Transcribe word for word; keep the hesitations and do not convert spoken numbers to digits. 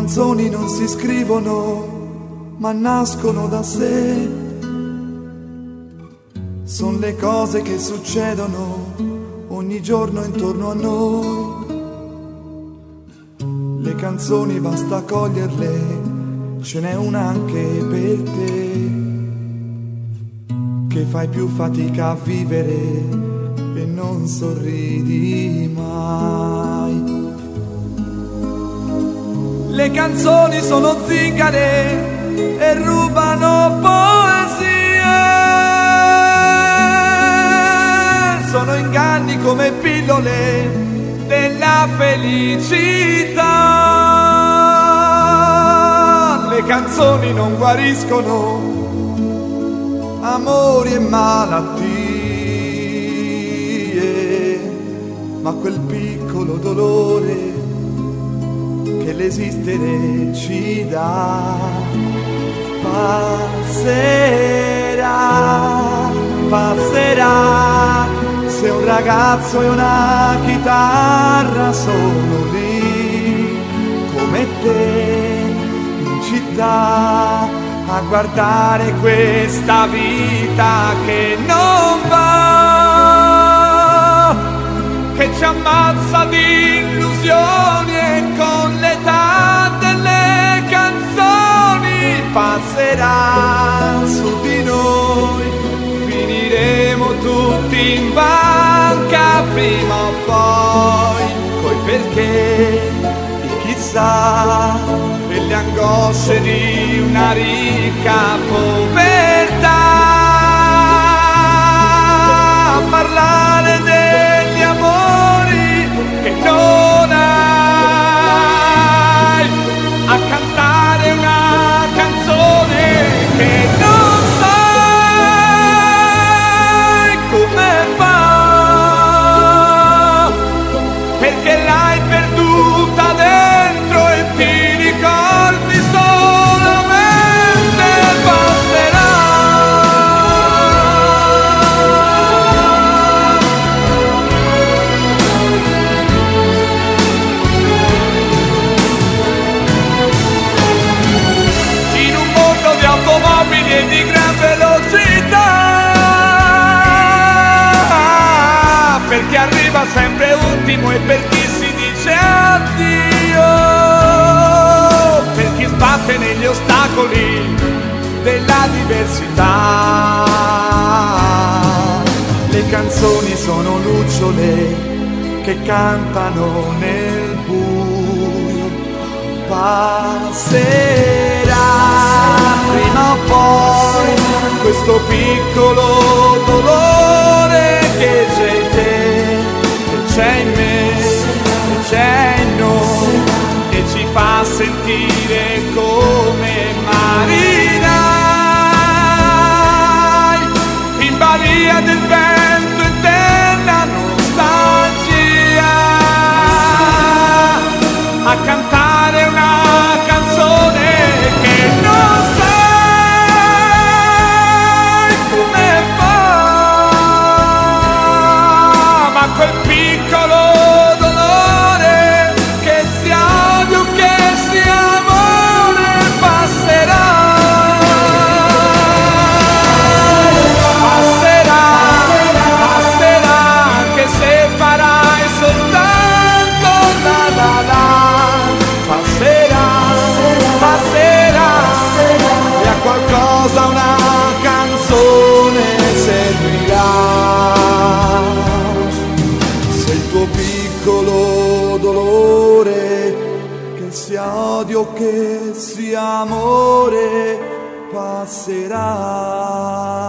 canzoni non si scrivono, ma nascono da sé. Sono le cose che succedono ogni giorno intorno a noi. Le canzoni basta coglierle, ce n'è una anche per te, che fai più fatica a vivere e non sorridi mai. Le canzoni sono zingare e rubano poesie, sono inganni come pillole della felicità. Le canzoni non guariscono amori e malattie, ma quel piccolo dolore che l'esistere ci dà passerà, passerà. Se un ragazzo e una chitarra sono lì come te in città a guardare questa vita che non va, che ci ammazza di illusioni, e con l'età delle canzoni passerà su di noi. Finiremo tutti in banca prima o poi, coi perché di chissà e le angosce di una ricca povertà. A parlare degli amori che non hai, a cantare una canzone che non sai come fa, perché l'hai perduta dentro e ti ricordi solamente passerà. In un mondo di automobili e di gran velocità, per chi arriva sempre ultimo e per chi si dice addio, per chi sbatte negli ostacoli della diversità. Le canzoni sono lucciole che cantano nel buio, passerà prima o poi questo piccolo dolore che c'è in te, che c'è in me, che c'è in noi, e ci fa sentire come marinai in balia del vento e della nostalgia, a cantare una canzone che non sai come fa, ma quel piccolo dolore, che sia odio, che sia amore, passerà, passerà, passerà, anche se farai soltanto la la la, passerà, passerà, e a qualcosa una canzone servirà. Se il tuo piccolo dolore, che sia odio, che sia amore, passerà.